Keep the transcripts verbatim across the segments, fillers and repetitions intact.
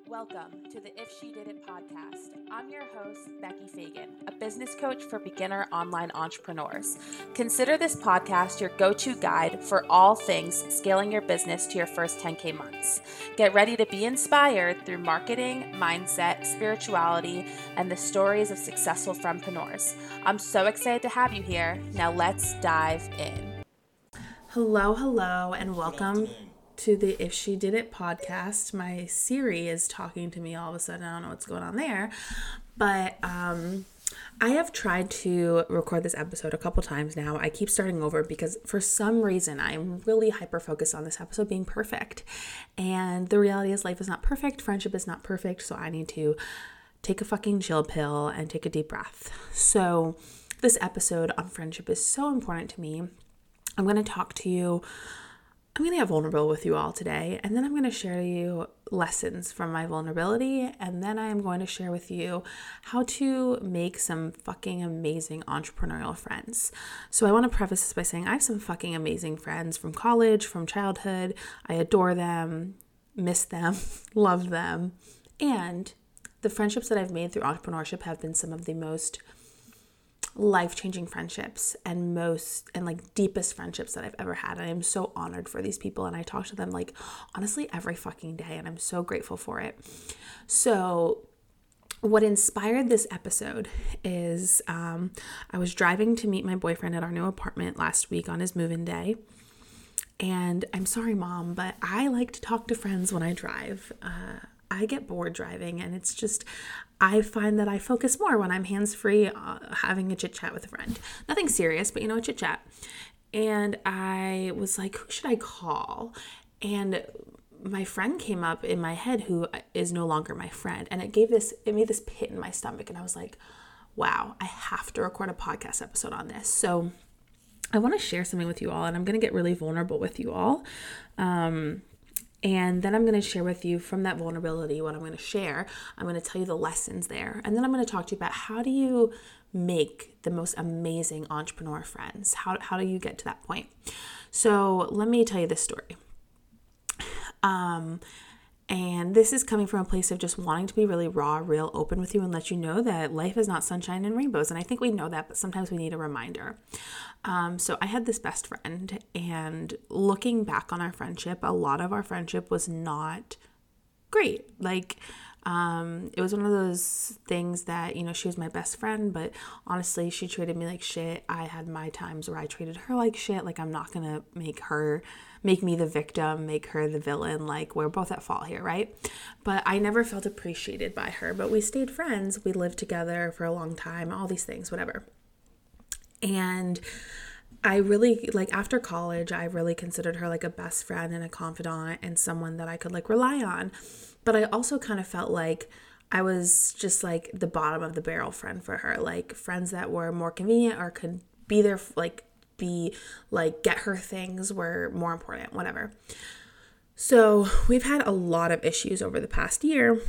Welcome to the If She Did It podcast. I'm your host, Becky Fagan, a business coach for beginner online entrepreneurs. Consider this podcast your go-to guide for all things scaling your business to your first ten K months. Get ready to be inspired through marketing, mindset, spirituality, and the stories of successful frempreneurs. I'm so excited to have you here. Now let's dive in. Hello, hello, and welcome to the If She Did It podcast. My Siri is talking to me all of a sudden. I don't know what's going on there. But um, I have tried to record this episode a couple times now. I keep starting over because for some reason I'm really hyper-focused on this episode being perfect. And the reality is life is not perfect. Friendship is not perfect. So I need to take a fucking chill pill and take a deep breath. So this episode on friendship is so important to me. I'm going to talk to you I'm going to get vulnerable with you all today, and then I'm going to share you lessons from my vulnerability, and then I'm going to share with you how to make some fucking amazing entrepreneurial friends. So I want to preface this by saying I have some fucking amazing friends from college, from childhood. I adore them, miss them, love them, and the friendships that I've made through entrepreneurship have been some of the most life-changing friendships and most and like deepest friendships that I've ever had. And I'm so honored for these people, and I talk to them like honestly every fucking day, and I'm so grateful for it. So what inspired this episode is um, I was driving to meet my boyfriend at our new apartment last week on his move-in day. And I'm sorry, Mom, but I like to talk to friends when I drive. Uh, I get bored driving, and it's just, I find that I focus more when I'm hands-free, uh, having a chit-chat with a friend. Nothing serious, but you know, a chit-chat. And I was like, who should I call? And my friend came up in my head who is no longer my friend. And it gave this, it made this pit in my stomach. And I was like, wow, I have to record a podcast episode on this. So I want to share something with you all, and I'm going to get really vulnerable with you all. Um, And then I'm going to share with you from that vulnerability what I'm going to share. I'm going to tell you the lessons there. And then I'm going to talk to you about how do you make the most amazing entrepreneur friends? How, how do you get to that point? So let me tell you this story. Um, and this is coming from a place of just wanting to be really raw, real, open with you and let you know that life is not sunshine and rainbows. And I think we know that, but sometimes we need a reminder. Um, so I had this best friend, and looking back on our friendship, a lot of our friendship was not great. Like, um, it was one of those things that, you know, she was my best friend, but honestly, she treated me like shit. I had my times where I treated her like shit. Like, I'm not going to make her, make me the victim, make her the villain. Like, we're both at fault here, right? But I never felt appreciated by her, but we stayed friends. We lived together for a long time, all these things, whatever. And I really, like, after college, I really considered her like a best friend and a confidant and someone that I could like rely on. But I also kind of felt like I was just like the bottom of the barrel friend for her, like friends that were more convenient or could be there, like be like get her things were more important, whatever. So we've had a lot of issues over the past year.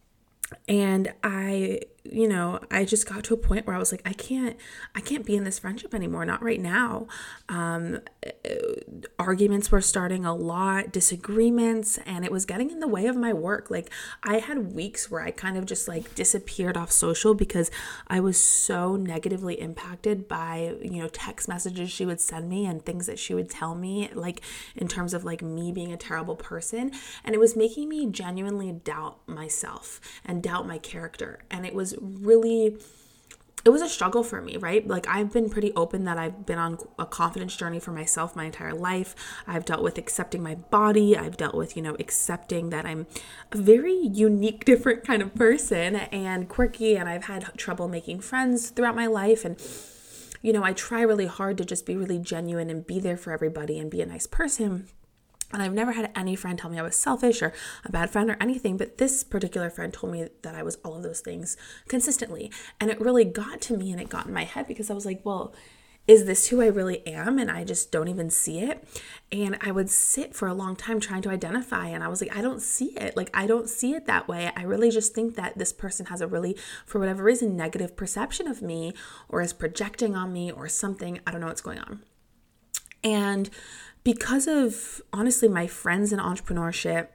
And I, you know, I just got to a point where I was like, I can't, I can't be in this friendship anymore. Not right now. Um, arguments were starting a lot, disagreements, and it was getting in the way of my work. Like, I had weeks where I kind of just like disappeared off social because I was so negatively impacted by, you know, text messages she would send me and things that she would tell me, like in terms of like me being a terrible person. And it was making me genuinely doubt myself and doubt my character. And it was really, it was a struggle for me, right? Like, I've been pretty open that I've been on a confidence journey for myself my entire life. I've dealt with accepting my body. I've dealt with, you know, accepting that I'm a very unique, different kind of person and quirky. And I've had trouble making friends throughout my life. And, you know, I try really hard to just be really genuine and be there for everybody and be a nice person. And I've never had any friend tell me I was selfish or a bad friend or anything, but this particular friend told me that I was all of those things consistently. And it really got to me, and it got in my head because I was like, well, is this who I really am? And I just don't even see it. And I would sit for a long time trying to identify, and I was like, I don't see it. Like, I don't see it that way. I really just think that this person has a really, for whatever reason, negative perception of me, or is projecting on me or something. I don't know what's going on. And because of, honestly, my friends in entrepreneurship,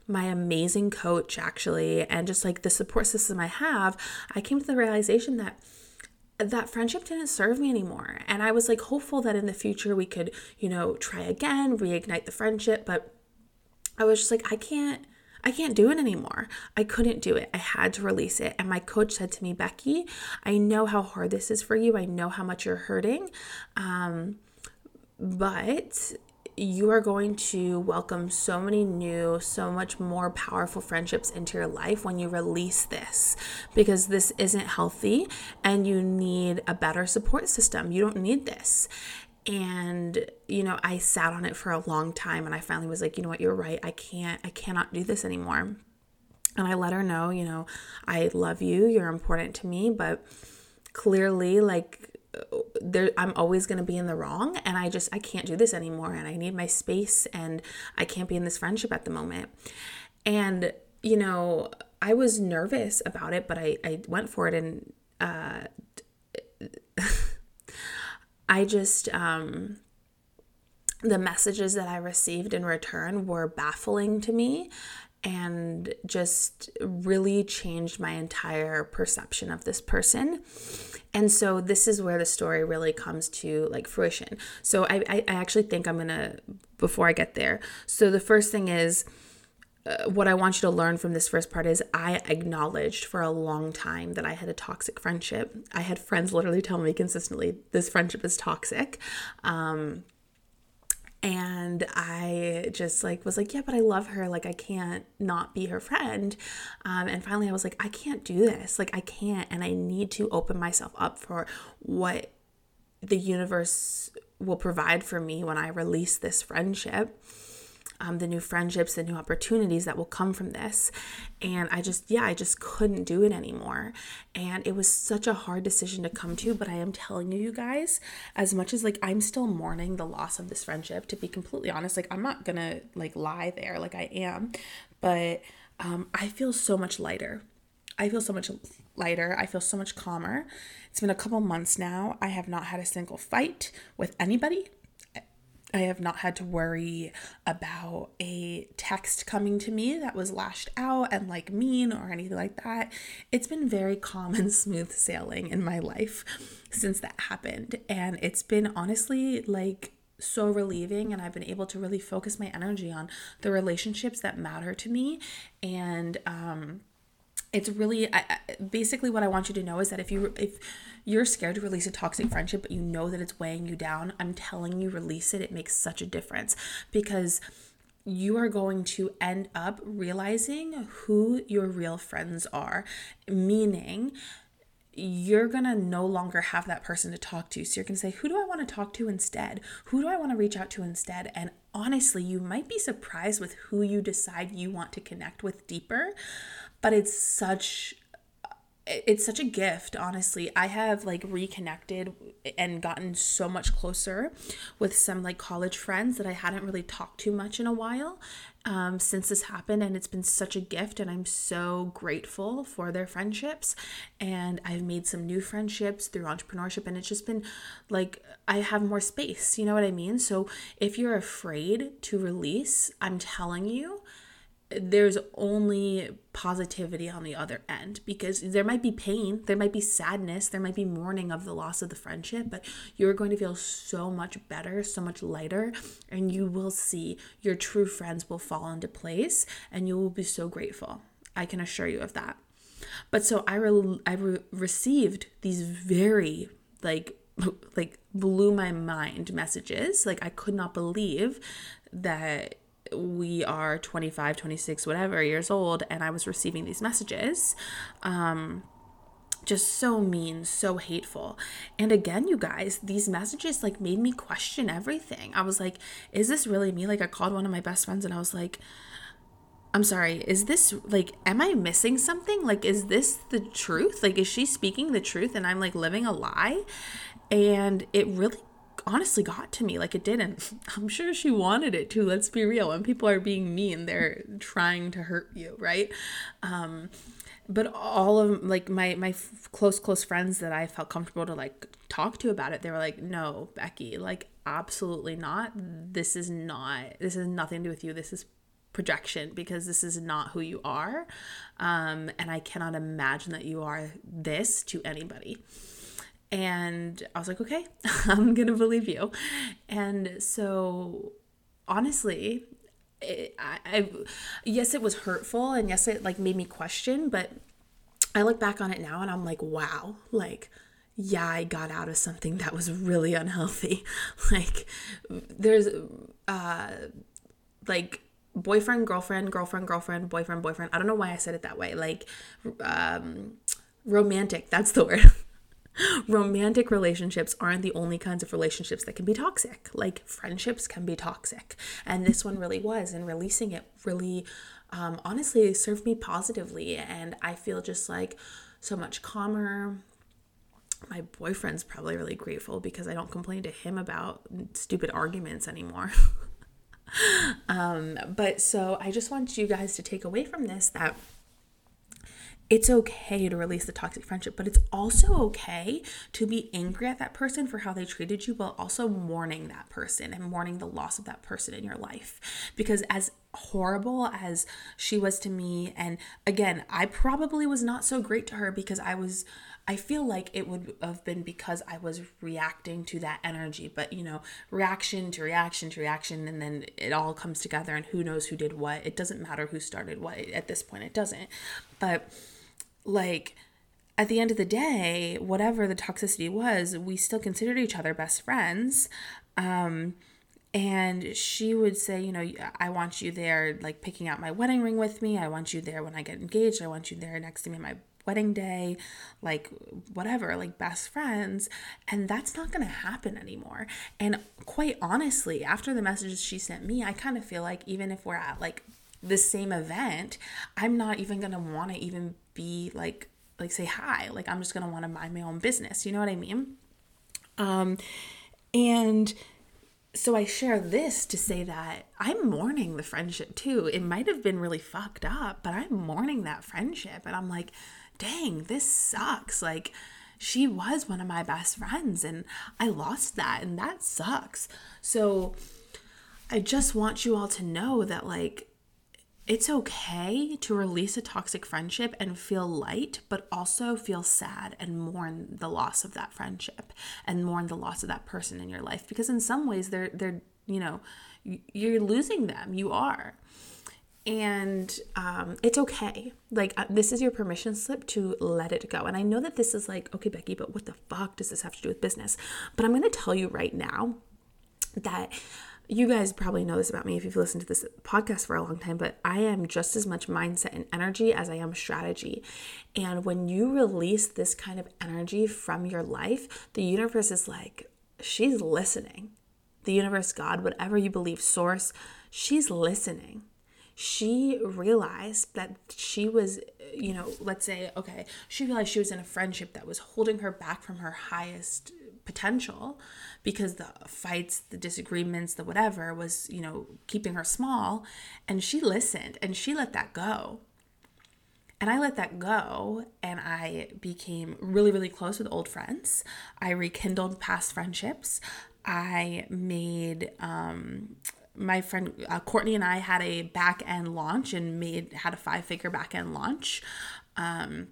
my amazing coach actually, and just like the support system I have, I came to the realization that that friendship didn't serve me anymore. And I was like hopeful that in the future we could, you know, try again, reignite the friendship. But I was just like, I can't, I can't do it anymore. I couldn't do it. I had to release it. And my coach said to me, Becky, I know how hard this is for you. I know how much you're hurting. Um, but you are going to welcome so many new, so much more powerful friendships into your life when you release this, because this isn't healthy and you need a better support system. You don't need this. And, you know, I sat on it for a long time and I finally was like, you know what, you're right. I can't, I cannot do this anymore. And I let her know, you know, I love you. You're important to me, but clearly like, there I'm always going to be in the wrong, and I just I can't do this anymore, and I need my space, and I can't be in this friendship at the moment. And you know, I was nervous about it, but I I went for it, and uh I just um the messages that I received in return were baffling to me and just really changed my entire perception of this person. And so this is where the story really comes to like fruition. So I, I, I actually think I'm going to, before I get there. So the first thing is, uh, what I want you to learn from this first part is I acknowledged for a long time that I had a toxic friendship. I had friends literally tell me consistently, this friendship is toxic. Um, And I just like was like, yeah, but I love her. Like, I can't not be her friend. Um, and finally I was like, I can't do this. Like, I can't. And I need to open myself up for what the universe will provide for me when I release this friendship. Um, the new friendships, the new opportunities that will come from this. And I just, yeah, I just couldn't do it anymore. And it was such a hard decision to come to, but I am telling you, you guys, as much as like, I'm still mourning the loss of this friendship, to be completely honest, like, I'm not gonna like lie there, like I am, but um, I feel so much lighter. I feel so much lighter. I feel so much calmer. It's been a couple months now. I have not had a single fight with anybody. I have not had to worry about a text coming to me that was lashed out and like mean or anything like that. It's been very calm and smooth sailing in my life since that happened. And it's been honestly like so relieving, and I've been able to really focus my energy on the relationships that matter to me. And um it's really, I, basically what I want you to know is that if you, if you're scared to release a toxic friendship, but you know that it's weighing you down, I'm telling you, release it. It makes such a difference, because you are going to end up realizing who your real friends are, meaning you're going to no longer have that person to talk to. So you're going to say, who do I want to talk to instead? Who do I want to reach out to instead? And honestly, you might be surprised with who you decide you want to connect with deeper. But it's such, it's such a gift, honestly. I have like reconnected and gotten so much closer with some like college friends that I hadn't really talked to much in a while um, since this happened. And it's been such a gift, and I'm so grateful for their friendships. And I've made some new friendships through entrepreneurship, and it's just been like, I have more space, you know what I mean? So if you're afraid to release, I'm telling you, there's only positivity on the other end, because there might be pain, there might be sadness, there might be mourning of the loss of the friendship, but you're going to feel so much better, so much lighter, and you will see your true friends will fall into place, and you will be so grateful. I can assure you of that. But so I re- I re- received these very like like blew my mind messages. Like, I could not believe that we are twenty-five, twenty-six, whatever years old, and I was receiving these messages. Um, just so mean, so hateful. And again, you guys, these messages like made me question everything. I was like, is this really me? Like, I called one of my best friends and I was like, I'm sorry, is this like, am I missing something? Like, is this the truth? Like, is she speaking the truth and I'm like living a lie? And it really honestly got to me. Like, it didn't. I'm sure she wanted it to. Let's be real. When people are being mean, they're trying to hurt you, right? Um, but all of like my my f- close close friends that I felt comfortable to like talk to about it, they were like, no, Becky, like, absolutely not. This is not. This has nothing to do with you. This is projection because this is not who you are. Um, and I cannot imagine that you are this to anybody. And I was like, okay, I'm going to believe you. And so honestly, it, I, I, yes, it was hurtful. And yes, it like made me question, but I look back on it now and I'm like, wow, like, yeah, I got out of something that was really unhealthy. Like there's, uh, like boyfriend, girlfriend, girlfriend, girlfriend, boyfriend, boyfriend. I don't know why I said it that way. Like, um, romantic, that's the word. Romantic relationships aren't the only kinds of relationships that can be toxic. Like friendships can be toxic. And this one really was. And releasing it really, um, honestly, served me positively. And I feel just like so much calmer. My boyfriend's probably really grateful because I don't complain to him about stupid arguments anymore. um, but so I just want you guys to take away from this that it's okay to release the toxic friendship, but it's also okay to be angry at that person for how they treated you, while also mourning that person and mourning the loss of that person in your life. Because as horrible as she was to me, and again, I probably was not so great to her because I was, I feel like it would have been because I was reacting to that energy, but you know, reaction to reaction to reaction, and then it all comes together and who knows who did what. It doesn't matter who started what at this point, it doesn't. But like at the end of the day, whatever the toxicity was, we still considered each other best friends. Um, and she would say, you know, I want you there, like picking out my wedding ring with me. I want you there when I get engaged. I want you there next to me on my wedding day, like whatever, like best friends. And that's not going to happen anymore. And quite honestly, after the messages she sent me, I kind of feel like even if we're at like the same event, I'm not even going to want to even be like, like say hi. Like I'm just going to want to mind my own business. You know what I mean? Um, and so I share this to say that I'm mourning the friendship too. It might have been really fucked up, but I'm mourning that friendship. And I'm like, dang, this sucks. Like she was one of my best friends and I lost that, and that sucks. So I just want you all to know that like, it's okay to release a toxic friendship and feel light, but also feel sad and mourn the loss of that friendship and mourn the loss of that person in your life. Because in some ways they're, they're, you know, you're losing them. You are. And um, it's okay. Like uh, this is your permission slip to let it go. And I know that this is like, okay, Becky, but what the fuck does this have to do with business? But I'm going to tell you right now that you guys probably know this about me if you've listened to this podcast for a long time, but I am just as much mindset and energy as I am strategy. And when you release this kind of energy from your life, the universe is like, she's listening. The universe, God, whatever you believe, source, she's listening. She realized that she was, you know, let's say, okay, she realized she was in a friendship that was holding her back from her highest potential because the fights, the disagreements, the whatever was, you know, keeping her small. And she listened and she let that go. And I let that go and I became really, really close with old friends. I rekindled past friendships. I made, um, my friend uh, Courtney and I had a back end launch and made, had a five figure back end launch. Um,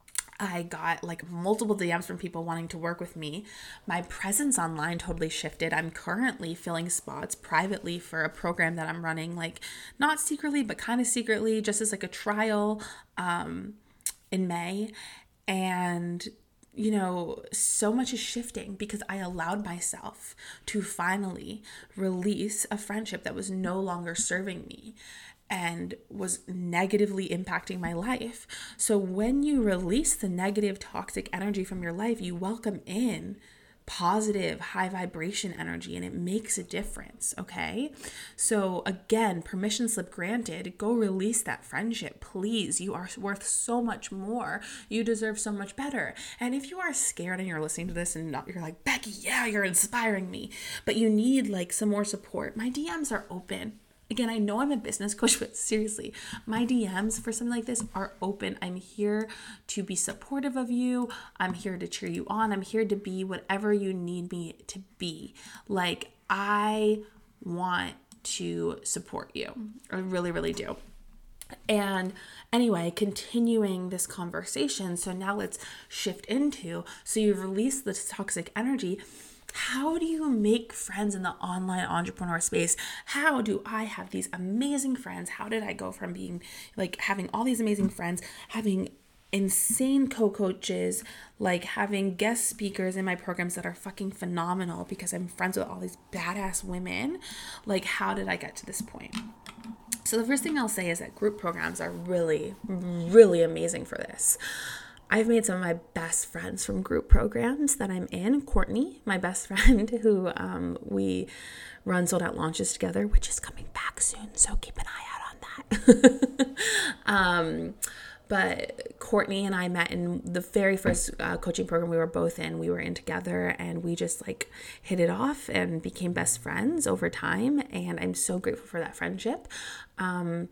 I got like multiple D Ms from people wanting to work with me. My presence online totally shifted. I'm currently filling spots privately for a program that I'm running, like not secretly, but kind of secretly, just as like a trial um, in May. And, you know, so much is shifting because I allowed myself to finally release a friendship that was no longer serving me and was negatively impacting my life. So when you release the negative toxic energy from your life, you welcome in positive high vibration energy and it makes a difference, okay? So again, permission slip granted, go release that friendship, please. You are worth so much more. You deserve so much better. And if you are scared and you're listening to this and not, you're like, Becky, yeah, you're inspiring me, but you need like some more support, my D Ms are open. Again, I know I'm a business coach, but seriously, my D Ms for something like this are open. I'm here to be supportive of you. I'm here to cheer you on. I'm here to be whatever you need me to be. Like, I want to support you. I really, really do. And anyway, continuing this conversation. So now let's shift into, so you've released this toxic energy. How do you make friends in the online entrepreneur space? How do I have these amazing friends? How did I go from being like having all these amazing friends, having insane co-coaches, like having guest speakers in my programs that are fucking phenomenal because I'm friends with all these badass women? Like, how did I get to this point? So the first thing I'll say is that group programs are really, really amazing for this. I've made some of my best friends from group programs that I'm in. Courtney, my best friend, who um, we run sold out launches together, which is coming back soon. So keep an eye out on that. um, but Courtney and I met in the very first uh, coaching program we were both in. We were in together and we just like hit it off and became best friends over time. And I'm so grateful for that friendship. Um,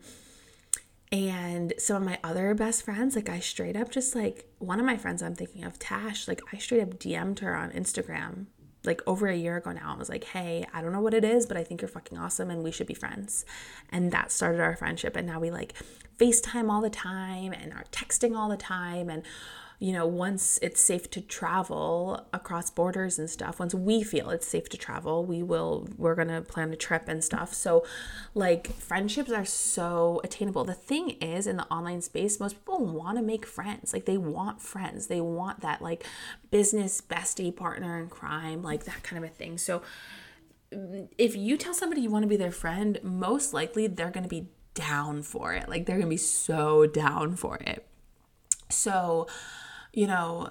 And some of my other best friends, like I straight up just like, one of my friends I'm thinking of, Tash, like I straight up D M'd her on Instagram like over a year ago now. I was like, hey, I don't know what it is, but I think you're fucking awesome and we should be friends. And that started our friendship. And now we like FaceTime all the time and are texting all the time. And you know, once it's safe to travel across borders and stuff, once we feel it's safe to travel, we will, we're going to plan a trip and stuff. So like friendships are so attainable. The thing is, in the online space, most people want to make friends. Like they want friends. They want that like business bestie, partner in crime, like that kind of a thing. So if you tell somebody you want to be their friend, most likely they're going to be down for it. Like they're going to be so down for it. So, you know,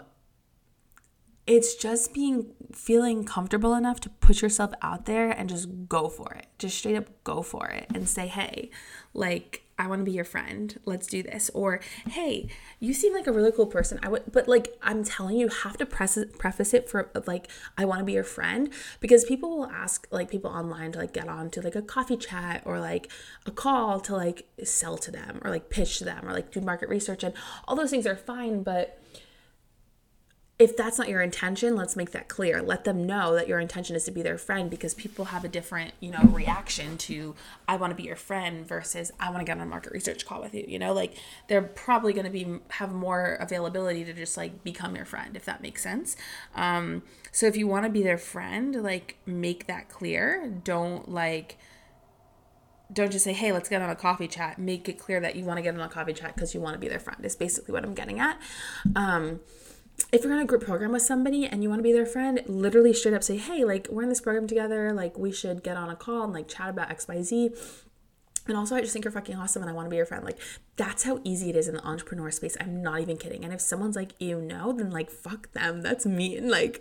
it's just being, feeling comfortable enough to put yourself out there and just go for it. Just straight up go for it and say, hey, like, I want to be your friend. Let's do this. Or, hey, you seem like a really cool person. I would, but like, I'm telling you, you have to press it, preface it for like, I want to be your friend, because people will ask like people online to like get on to like a coffee chat or like a call to like sell to them or like pitch to them or like do market research, and all those things are fine. But if that's not your intention, let's make that clear. Let them know that your intention is to be their friend, because people have a different, you know, reaction to I want to be your friend versus I want to get on a market research call with you. You know, like they're probably going to be have more availability to just like become your friend, if that makes sense. Um, so if you want to be their friend, like make that clear. Don't like Don't just say, hey, let's get on a coffee chat. Make it clear that you want to get on a coffee chat because you want to be their friend, is basically what I'm getting at. Um, if you're in a group program with somebody and you want to be their friend, literally straight up say, hey, like we're in this program together. Like we should get on a call and like chat about X Y Z. And also, I just think you're fucking awesome and I want to be your friend. Like that's how easy it is in the entrepreneur space. I'm not even kidding. And if someone's like, you know, then like, fuck them. That's mean. Like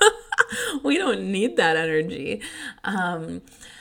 we don't need that energy. Um,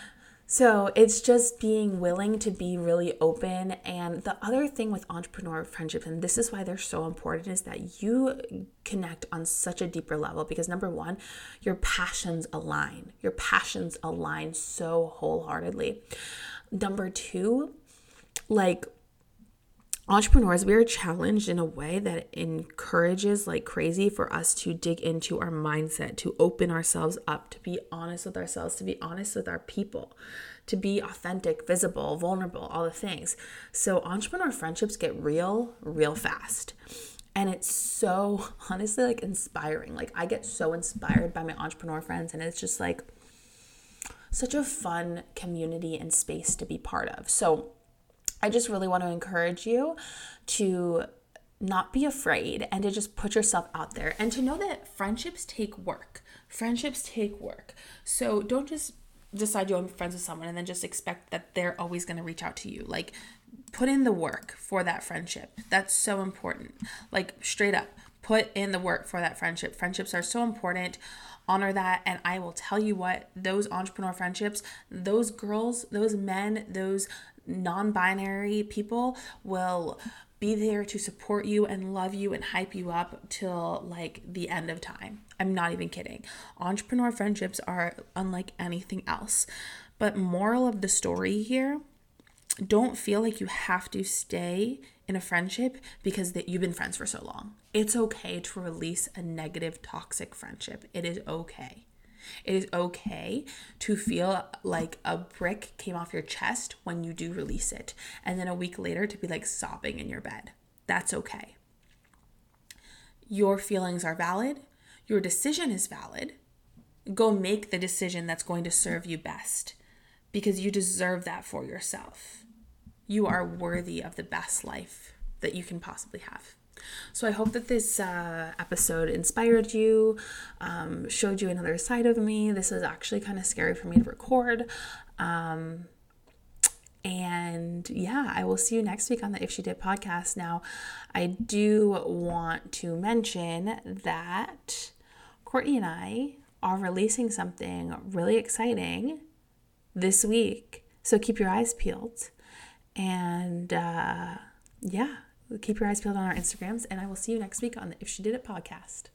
So it's just being willing to be really open. And the other thing with entrepreneur friendships, and this is why they're so important, is that you connect on such a deeper level, because number one, your passions align. Your passions align so wholeheartedly. Number two, like entrepreneurs, we are challenged in a way that encourages like crazy for us to dig into our mindset, to open ourselves up, to be honest with ourselves, to be honest with our people, to be authentic, visible, vulnerable, all the things. So entrepreneur friendships get real, real fast. And it's so honestly like inspiring. Like I get so inspired by my entrepreneur friends, and it's just like such a fun community and space to be part of. So I just really want to encourage you to not be afraid and to just put yourself out there, and to know that friendships take work. Friendships take work. So don't just decide you want to be friends with someone and then just expect that they're always going to reach out to you. Like put in the work for that friendship. That's so important. Like straight up, put in the work for that friendship. Friendships are so important. Honor that. And I will tell you what, those entrepreneur friendships, those girls, those men, those non-binary people will be there to support you and love you and hype you up till like the end of time. I'm not even kidding. Entrepreneur friendships are unlike anything else. But moral of the story here, don't feel like you have to stay in a friendship because that you've been friends for so long. It's okay to release a negative, toxic friendship. It is okay. It is okay to feel like a brick came off your chest when you do release it. And then a week later to be like sobbing in your bed. That's okay. Your feelings are valid. Your decision is valid. Go make the decision that's going to serve you best, because you deserve that for yourself. You are worthy of the best life that you can possibly have. So I hope that this uh, episode inspired you, um, showed you another side of me. This was actually kind of scary for me to record. Um, and yeah, I will see you next week on the If She Did podcast. Now, I do want to mention that Courtney and I are releasing something really exciting this week. So keep your eyes peeled. And uh, yeah, keep your eyes peeled on our Instagrams. And I will see you next week on the If She Did It podcast.